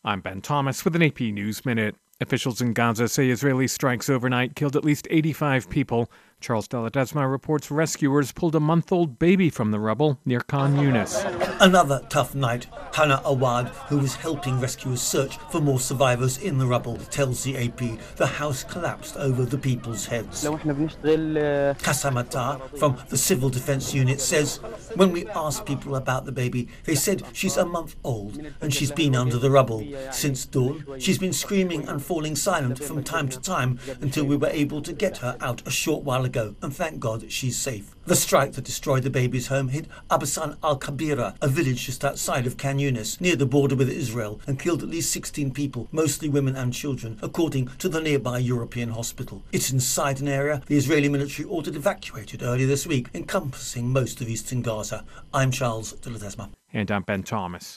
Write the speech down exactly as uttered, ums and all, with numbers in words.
I'm Ben Thomas with an A P News Minute. Officials in Gaza say Israeli strikes overnight killed at least eighty-five people. Charles de Ledesma reports rescuers pulled a month-old baby from the rubble near Khan Yunis. Another tough night. Hannah Awad, who was helping rescuers search for more survivors in the rubble, tells the A P the house collapsed over the people's heads. Kasamata from the Civil Defence Unit says, when we asked people about the baby, they said she's a month old and she's been under the rubble. Since dawn, she's been screaming and falling silent from time to time until we were able to get her out a short while ago, and thank God she's safe. The strike that destroyed the baby's home hit Abasan al-Kabira, a village just outside of Khan Yunis, near the border with Israel, and killed at least sixteen people, mostly women and children, according to the nearby European hospital. It's inside an area the Israeli military ordered evacuated earlier this week, encompassing most of eastern Gaza. I'm Charles de Ledesma. And I'm Ben Thomas.